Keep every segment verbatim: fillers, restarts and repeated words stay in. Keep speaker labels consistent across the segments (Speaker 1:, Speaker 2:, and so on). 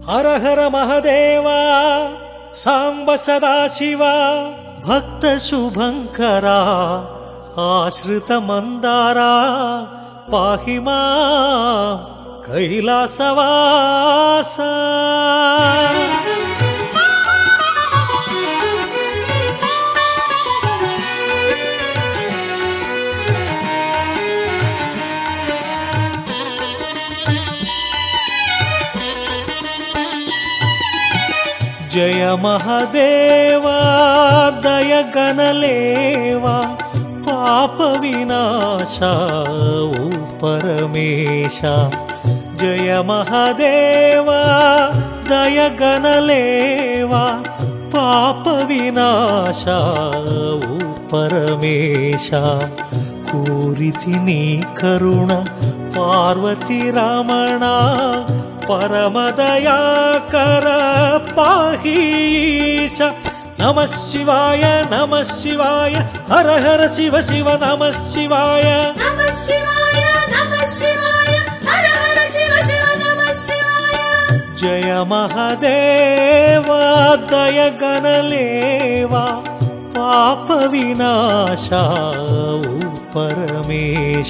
Speaker 1: హర హర మహదేవా సాంబ సదాశివ భక్త శుభంకరా ఆశ్రిత మందారా పాహి మాం కైలాసవాస. జయ మహదేవా దయగణలేవా పాప వినాశ ఓ పరమేశ. జయ మహదేవా దయగణలేవా పాప వినాశ ఓ పరమేశ. కోరితి నీ కరుణ పార్వతి రమణ పరమదయాకర పాహీశ. నమ శివాయ నమ శివాయ హర హర శివ శివ నమ శివాయ.
Speaker 2: నమ శివాయ నమ శివాయ హర హర శివ శివ నమ శివాయ.
Speaker 1: జయ మహదేవా దయగణలేవా పాప వినాశ ఓ పరమేశ.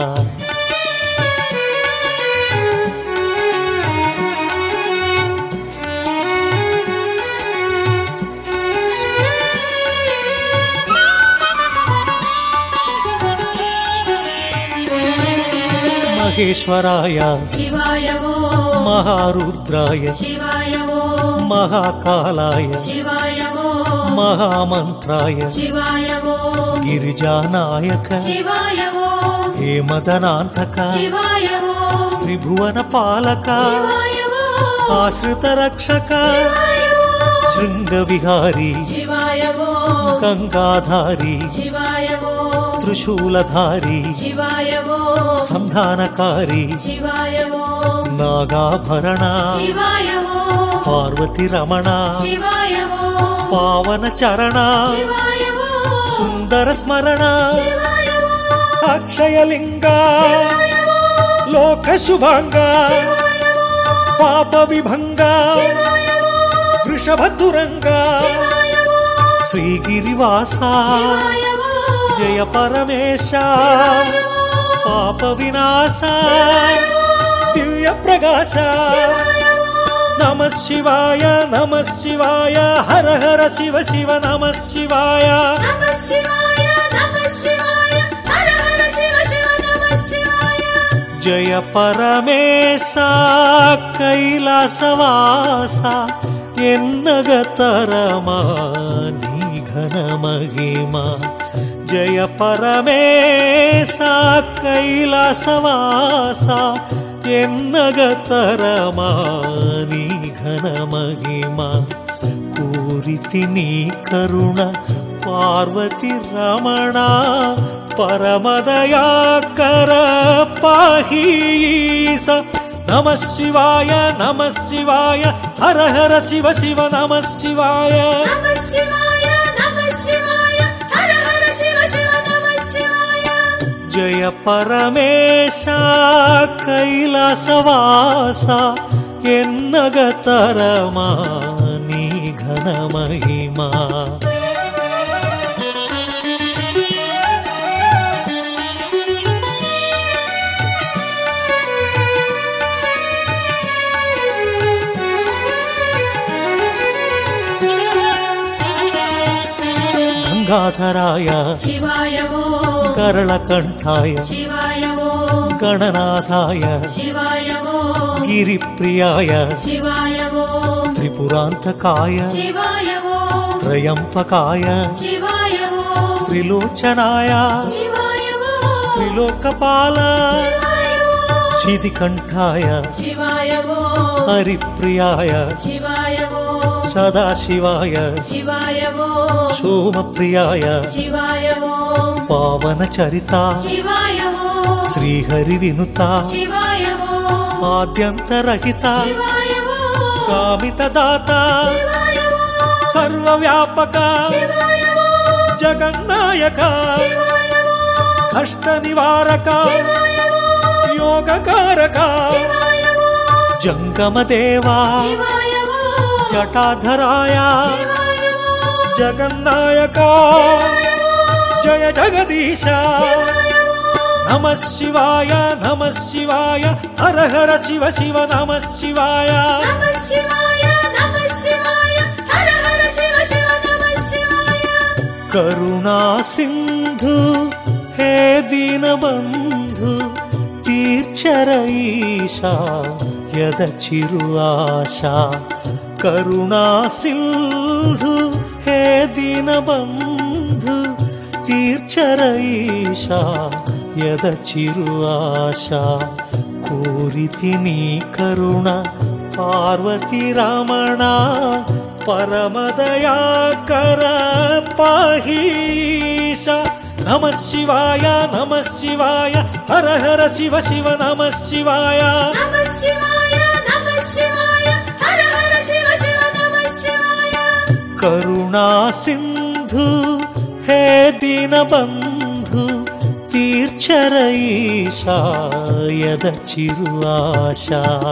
Speaker 1: మహేశ్వరాయ
Speaker 2: శివాయ ఓ
Speaker 1: మహారుద్రాయ
Speaker 2: శివాయ ఓ
Speaker 1: మహాకాలాయ
Speaker 2: శివాయ ఓ
Speaker 1: మహామంత్రాయ
Speaker 2: శివాయ ఓ
Speaker 1: గిరిజానాయక
Speaker 2: శివాయ ఓ
Speaker 1: హేమదనాంతక
Speaker 2: శివాయ ఓ
Speaker 1: త్రిభువన పాలక
Speaker 2: శివాయ ఓ
Speaker 1: ఆశ్రిత రక్షక
Speaker 2: శివాయ ఓ
Speaker 1: శృంగ విహారీ
Speaker 2: శివాయ ఓ
Speaker 1: గంగాధారి
Speaker 2: శివాయ ఓ
Speaker 1: త్రిశూలధారి
Speaker 2: శివాయ ఓ
Speaker 1: సంధానకారి
Speaker 2: శివాయ ఓ
Speaker 1: నాగాభరణ
Speaker 2: శివాయ ఓ
Speaker 1: పార్వతి రమణ
Speaker 2: శివాయ ఓ
Speaker 1: పావన చరణ
Speaker 2: శివాయ ఓ
Speaker 1: సుందర స్మరణ
Speaker 2: శివాయ ఓ
Speaker 1: అక్షయలింగ
Speaker 2: శివాయ ఓ
Speaker 1: లోక శుభాంగ
Speaker 2: శివాయ ఓ
Speaker 1: పాప విభంగ
Speaker 2: శివాయ ఓ
Speaker 1: వృషభతురంగ
Speaker 2: శివాయ ఓ
Speaker 1: శ్రీగిరివాస
Speaker 2: శివాయ ఓ
Speaker 1: జయ పరమేశ
Speaker 2: శివాయ ఓ
Speaker 1: పాప వినాశ
Speaker 2: శివాయ ఓ
Speaker 1: దివ్య ప్రకాశ.
Speaker 2: శివాయ ఓ
Speaker 1: నమ శివాయ నమ శివాయ హర హర శివ శివ నమ శివాయ.
Speaker 2: నమ శివాయ నమ శివాయ హర హర శివ శివ నమ శివాయ.
Speaker 1: జయ పరమేశ కైలాసవాస ఎన్నగతరమా నీ ఘన మహిమా. జయ పరమేశ కైలాసవాస ఎన్నగతరమా నీ ఘన మహిమా. కోరితి నీ కరుణ పార్వతి రమణ పరమదయాకర పాహీశ. నమ శివాయ నమ శివాయ హర హర శివ శివ నమ శివాయ.
Speaker 2: నమ శివాయ నమ శివాయ హర హర శివ శివ నమ శివాయ.
Speaker 1: జయ పరమేశ కైలాసవాస ఎన్నగతరమా నీ ఘన మహిమా. గంగాధరాయ
Speaker 2: శివాయ ఓ
Speaker 1: కరళకంఠాయ
Speaker 2: శివాయ ఓ
Speaker 1: గణనాథాయ
Speaker 2: శివాయ ఓ
Speaker 1: గిరిప్రియాయ
Speaker 2: శివాయ ఓ
Speaker 1: త్రిపురాంతకాయ
Speaker 2: శివాయ ఓ
Speaker 1: త్రయంపకాయ
Speaker 2: శివాయ ఓ
Speaker 1: త్రిలోచనాయ
Speaker 2: శివాయ ఓ
Speaker 1: త్రిలోకపాల
Speaker 2: శివాయ ఓ
Speaker 1: శితికంఠాయ
Speaker 2: శివాయ ఓ
Speaker 1: హరిప్రియాయ
Speaker 2: శివాయ ఓ
Speaker 1: సదాశివాయ
Speaker 2: శివాయ ఓ
Speaker 1: సోమప్రియాయ
Speaker 2: శివాయ ఓ
Speaker 1: పావన చరిత
Speaker 2: శివాయ ఓ
Speaker 1: శ్రీహరి వినుత
Speaker 2: శివాయ ఓ
Speaker 1: ఆద్యంతరహిత
Speaker 2: శివాయ ఓ
Speaker 1: కామిత దాత
Speaker 2: శివాయ ఓ
Speaker 1: సర్వవ్యాపక
Speaker 2: శివాయ ఓ
Speaker 1: జగన్నాయక
Speaker 2: శివాయ ఓ
Speaker 1: కష్ట నివారక
Speaker 2: శివాయ ఓ
Speaker 1: యోగకారక
Speaker 2: శివాయ ఓ
Speaker 1: జంగమదేవా
Speaker 2: శివాయ ఓం
Speaker 1: జటాధరాయ
Speaker 2: శివాయ ఓం
Speaker 1: జగన్నాయక జయ జగదీశ
Speaker 2: శివాయ ఓం
Speaker 1: నమ శివాయ నమ శివాయ హర హర శివ శివ నమ శివాయ
Speaker 2: నమః శివాయ నమః శివాయ హర హర శివ శివ నమః శివాయ
Speaker 1: కరుణా సింధు హే దీనబంధు తీర్చర ఈశా యద చిరు ఆశ కరుణా సింధు హే దీనబంధు తీర్చర ఈశా యద చిరు ఆశ కోరితి నీ కరుణ పార్వతి రమణ పరమదయాకర పాహీశ నమ శివాయ నమ శివాయ హర హర శివ శివ నమ శివాయ
Speaker 2: నమః శివాయ నమః శివాయ హర హర శివ శివ నమః శివాయ
Speaker 1: కరుణా సింధు హే దీనబంధు తీర్చర ఈశా యద చిరు ఆశ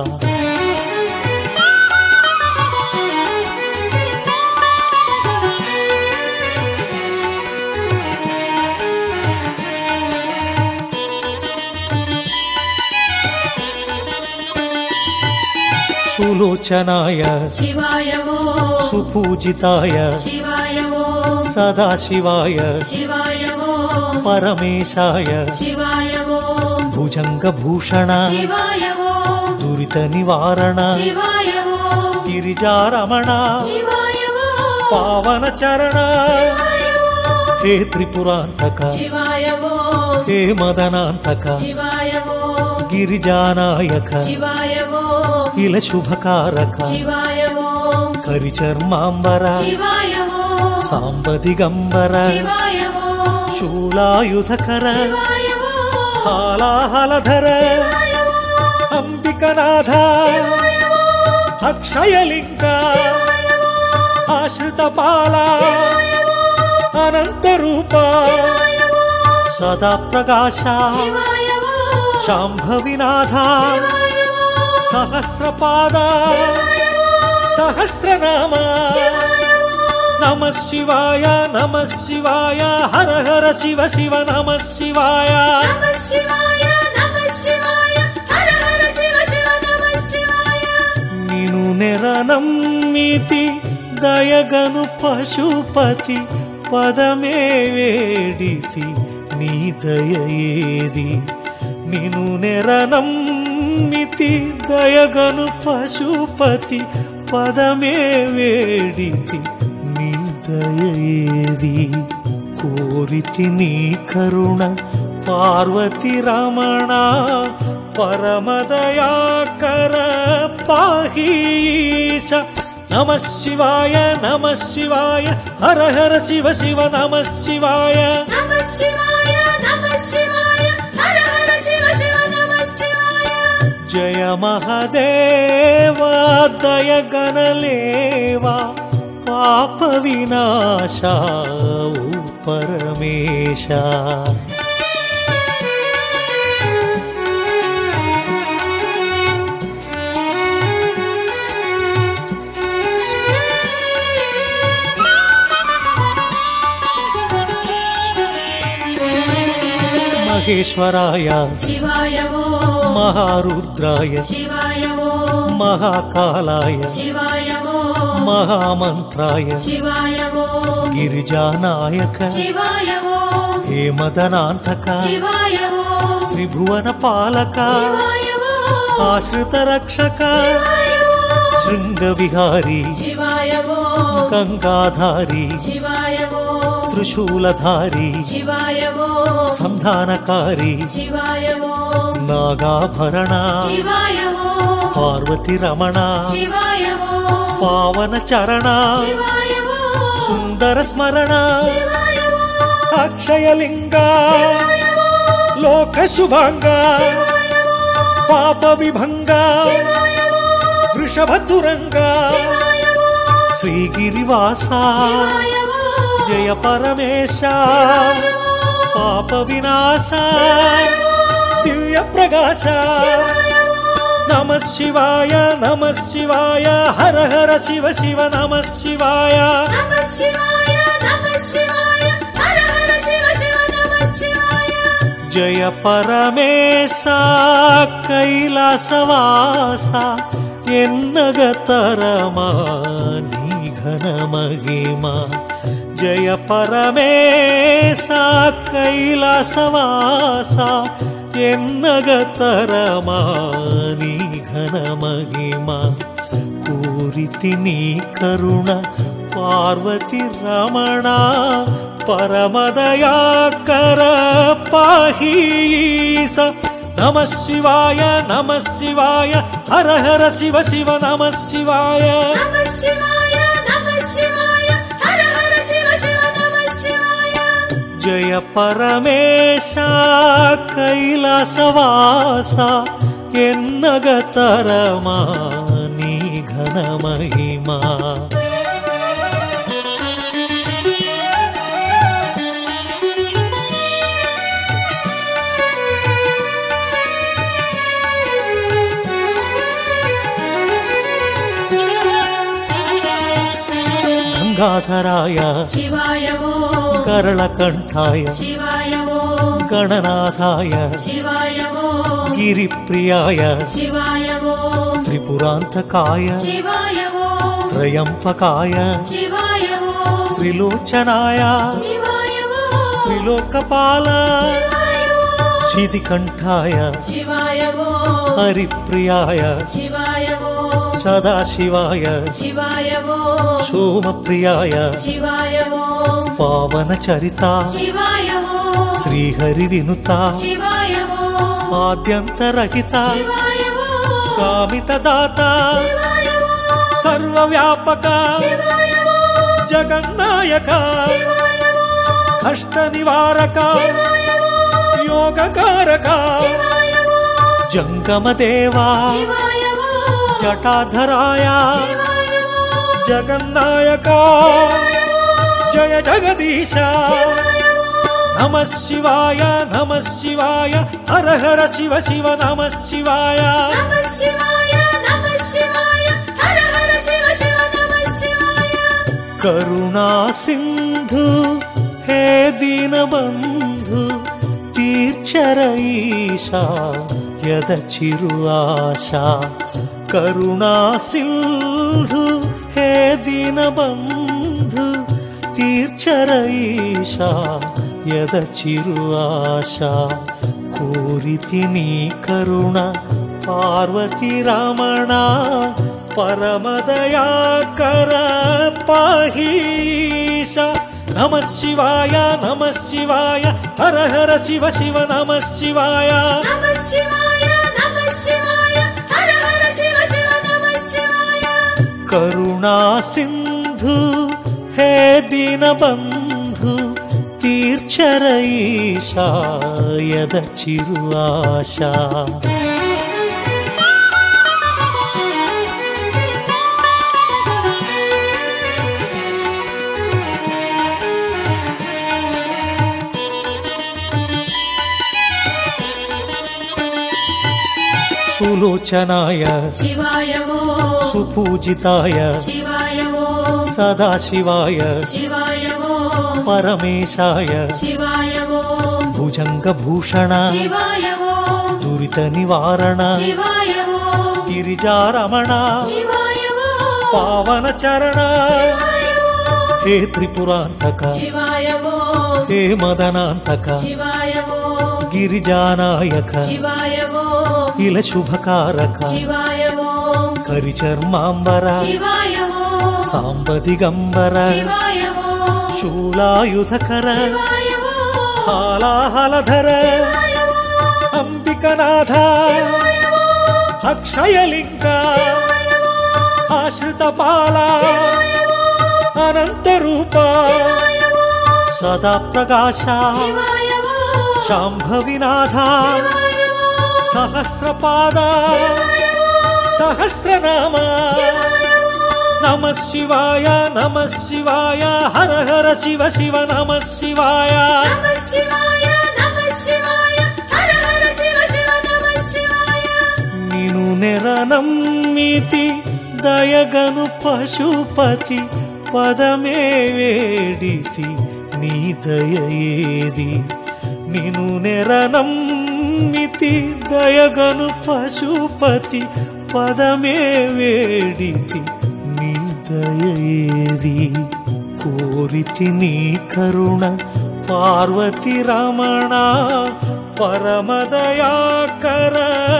Speaker 1: సులోచనాయ
Speaker 2: శివాయ ఓం
Speaker 1: సుపూజితాయ
Speaker 2: శివాయ ఓం
Speaker 1: సదాశివాయ
Speaker 2: శివాయ ఓం
Speaker 1: పరమేశాయ
Speaker 2: శివాయ ఓం
Speaker 1: భుజంగభూషణ
Speaker 2: శివాయ ఓం
Speaker 1: దురిత నివారణ
Speaker 2: శివాయ ఓం
Speaker 1: గిరిజారమణ
Speaker 2: శివాయ ఓం
Speaker 1: పావన చరణ
Speaker 2: శివాయ ఓం
Speaker 1: హే త్రిపురాంతక
Speaker 2: శివాయ ఓం
Speaker 1: హే మదనాంతక
Speaker 2: శివాయ ఓం
Speaker 1: గిరిజానాయక
Speaker 2: శివాయ ఓం
Speaker 1: ఇల శుభకారక
Speaker 2: శివాయ ఓం
Speaker 1: కరిచర్మాంబర
Speaker 2: శివాయ ఓం
Speaker 1: సాంబ దిగంబర
Speaker 2: శివాయ ఓం
Speaker 1: శూలాయుధకర
Speaker 2: శివాయ ఓం
Speaker 1: హాలాహలధర
Speaker 2: శివాయ ఓం
Speaker 1: అంబికనాథ
Speaker 2: శివాయ ఓం
Speaker 1: అక్షయలింగ
Speaker 2: శివాయ ఓం
Speaker 1: ఆశ్రిత పాల
Speaker 2: శివాయ ఓం
Speaker 1: అనంత రూప
Speaker 2: శివాయ ఓం
Speaker 1: సదా ప్రకాశ
Speaker 2: శివాయ ఓం
Speaker 1: శాంభవినాథ
Speaker 2: శివాయ ఓం
Speaker 1: సహస్రపాద
Speaker 2: శివాయ ఓం
Speaker 1: సహస్రనామ
Speaker 2: శివాయ ఓం
Speaker 1: నమ శివాయ నమ శివాయ హర హర శివ శివ నమ శివాయ
Speaker 2: నమః శివాయ నమః శివాయ హర హర శివ శివ నమః శివాయ
Speaker 1: నిను నెరనమ్మితి దయగను పశుపతి పదమే వేడితి నీ దయేది నిను నెరనమ్మితి దయగను పశుపతి పదమే వేడితి నీ దయేది కోరితి నీ కరుణ పార్వతి రమణ పరమదయాకర పాహీశ నమ శివాయ నమ శివాయ హర హర శివ శివ నమ శివాయ
Speaker 2: నమః శివాయ నమః శివాయ హర హర శివ శివ నమః శివాయ
Speaker 1: జయ మహదేవ దయ గణలేవా పాప వినాశ ఓ పరమేశ మహేశ్వరాయ
Speaker 2: శివాయ ఓం
Speaker 1: మహారుద్రాయ
Speaker 2: శివాయ ఓం
Speaker 1: మహాకాలాయ
Speaker 2: శివాయ ఓం
Speaker 1: మహామంత్రాయ
Speaker 2: శివాయ ఓం
Speaker 1: గిరిజానాయక
Speaker 2: శివాయ ఓం
Speaker 1: హేమదనాంతక
Speaker 2: శివాయ ఓం
Speaker 1: త్రిభువన పాలక
Speaker 2: శివాయ ఓం
Speaker 1: ఆశ్రిత రక్షక
Speaker 2: శివాయ ఓం
Speaker 1: శృంగ విహారీ
Speaker 2: శివాయ ఓం
Speaker 1: గంగాధారి
Speaker 2: శివాయ ఓం
Speaker 1: త్రిశూలధారి
Speaker 2: శివాయ ఓం
Speaker 1: సంధానకారి
Speaker 2: శివాయ ఓం
Speaker 1: నాగాభరణ
Speaker 2: శివాయ ఓం
Speaker 1: పార్వతి రమణ
Speaker 2: శివాయ ఓం
Speaker 1: పావన చరణ
Speaker 2: శివాయ ఓం
Speaker 1: సుందర స్మరణ
Speaker 2: శివాయ ఓం
Speaker 1: అక్షయలింగ
Speaker 2: శివాయ ఓం
Speaker 1: లోక శుభాంగ
Speaker 2: శివాయ ఓం
Speaker 1: పాప విభంగ
Speaker 2: శివాయ ఓం
Speaker 1: వృషభతురంగ
Speaker 2: శివాయ ఓం
Speaker 1: శ్రీగిరివాస
Speaker 2: శివాయ ఓం
Speaker 1: జయ పరమేశ
Speaker 2: శివాయ ఓం
Speaker 1: పాప వినాశ
Speaker 2: శివాయ ఓం
Speaker 1: దివ్య ప్రకాశ
Speaker 2: శివాయ ఓం
Speaker 1: నమ శివాయ నమ శివాయ హర హర శివ శివ నమ శివాయ
Speaker 2: నమ శివాయ నమ శివాయ హర హర శివ శివ నమ శివాయ
Speaker 1: జయ పరమేశ కైలాసవాస ఎన్నగతరమా నీ ఘన మహిమ జయ పరమేశ కైలాసవాస ఎన్నగతరమా నీ ఘన మహిమ పూరితి నీ కరుణ పార్వతి రమణ పరమదయాకర పాహీస నమ శివాయ నమ శివాయ హర హర శివ శివ నమ శివాయ
Speaker 2: నమ శివాయ నమ శివాయ హర హర శివ శివ నమ శివాయ
Speaker 1: జయ పరమేశ కైలాసవాస ఎన్నగతరమా నీ ఘన మహిమా గంగాధరాయ
Speaker 2: శివాయ ఓం
Speaker 1: కరళకంఠాయ
Speaker 2: శివాయ ఓం
Speaker 1: గణనాథాయ
Speaker 2: శివాయ ఓం
Speaker 1: గిరిప్రియాయ
Speaker 2: శివాయ ఓం
Speaker 1: త్రిపురాంతకాయ
Speaker 2: శివాయ ఓం
Speaker 1: త్రయంపకాయ
Speaker 2: శివాయ ఓం
Speaker 1: త్రిలోచనాయ
Speaker 2: శివాయ ఓం
Speaker 1: త్రిలోకపాల
Speaker 2: శివాయ ఓం
Speaker 1: శితికంఠాయ
Speaker 2: శివాయ ఓం
Speaker 1: హరిప్రియాయ
Speaker 2: శివాయ ఓం
Speaker 1: సదాశివాయ
Speaker 2: శివాయ ఓం
Speaker 1: సోమప్రియాయ
Speaker 2: శివాయ ఓం
Speaker 1: పావన చరిత
Speaker 2: శివాయ ఓం
Speaker 1: శ్రీహరి వినుత
Speaker 2: శివాయ ఓం
Speaker 1: ఆద్యంతరహిత
Speaker 2: శివాయ ఓం
Speaker 1: కామిత దాత
Speaker 2: శివాయ ఓం
Speaker 1: సర్వవ్యాపక
Speaker 2: శివాయ ఓం
Speaker 1: జగన్నాయక
Speaker 2: శివాయ ఓం
Speaker 1: కష్ట నివారక
Speaker 2: శివాయ ఓం
Speaker 1: యోగకారక
Speaker 2: శివాయ ఓం
Speaker 1: జంగమ దేవా
Speaker 2: శివాయ ఓం
Speaker 1: జటాధరాయ
Speaker 2: శివాయ ఓం
Speaker 1: జగన్నాయక జయ జగదీశ నమ శివాయ నమ శివాయ హర హర శివ శివ నమ శివాయ
Speaker 2: నమ శివాయ నమ శివాయ హర హర శివ శివ నమ శివాయ
Speaker 1: కరుణా సింధు హే దీనబంధు తీర్చరఈశా యద చిరు ఆశ కరుణా సింధు హే దీనబంధు తీర్చరఈశా యద చిరు ఆశ కోరితి నీ కరుణ పార్వతి రమణ పరమదయాకర పాహీశ నమ శివాయ నమ శివాయ హర హర శివ శివ నమ శివాయ
Speaker 2: నమ శివాయ నమ శివాయ హర హర శివ శివ నమ శివాయ
Speaker 1: కరుణా సింధు హే దీనబంధు తీర్చరఈశా యద చిరు ఆశ సులోచనాయ
Speaker 2: శివాయ ఓం
Speaker 1: సుపూజితాయ
Speaker 2: శివాయ ఓం
Speaker 1: సదాశివాయ
Speaker 2: శివాయ ఓం
Speaker 1: పరమేశాయ
Speaker 2: శివాయ ఓం
Speaker 1: భుజంగభూషణ
Speaker 2: శివాయ ఓం
Speaker 1: దురిత నివారణ
Speaker 2: శివాయ ఓం
Speaker 1: గిరిజారమణ
Speaker 2: శివాయ ఓం
Speaker 1: పావన చరణ
Speaker 2: శివాయ ఓం
Speaker 1: హే త్రిపురాంతక
Speaker 2: శివాయ ఓం
Speaker 1: హే మదనాంతక
Speaker 2: శివాయ ఓం
Speaker 1: గిరిజానాయక
Speaker 2: శివాయ ఓం
Speaker 1: ఇల శుభకారక
Speaker 2: శివాయ ఓం
Speaker 1: కరిచర్మాంబర
Speaker 2: శివాయ ఓం
Speaker 1: సాంబదిగంబర
Speaker 2: శివాయ ఓం
Speaker 1: శూలాయుధకర
Speaker 2: శివాయ ఓం
Speaker 1: హాలాహలధర
Speaker 2: శివాయ ఓం
Speaker 1: అంబికనాథ
Speaker 2: శివాయ ఓం
Speaker 1: అక్షయలింగ
Speaker 2: శివాయ ఓం
Speaker 1: ఆశ్రిత బాల అనంత రూప
Speaker 2: శివాయ ఓం
Speaker 1: సదా ప్రకాశ
Speaker 2: శివాయ ఓం
Speaker 1: శాంభవినాథ
Speaker 2: శివాయ ఓం
Speaker 1: సహస్రపాద
Speaker 2: శివాయ ఓం
Speaker 1: సహస్రనామ
Speaker 2: శివాయ ఓం
Speaker 1: నమ శివాయ నమ శివాయ హర హర శివ శివ నమ శివాయ
Speaker 2: నమ శివాయ నమ శివాయ హర హర శివ శివ నమ శివాయ
Speaker 1: నిను నెరనమ్మితి దయగను పశుపతి పదమే వేడితి నీ దయేది నిను నెరనమ్మితి దయగను పశుపతి పదమే వేడితి నీ దయేది కోరితి నీ కరుణ పార్వతి రమణ పరమదయాకర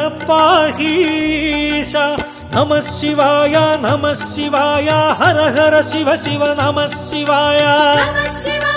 Speaker 1: పాహీశ నమ శివాయ నమ శివాయ హర హర శివ శివ నమ శివాయ
Speaker 2: నమ శివాయ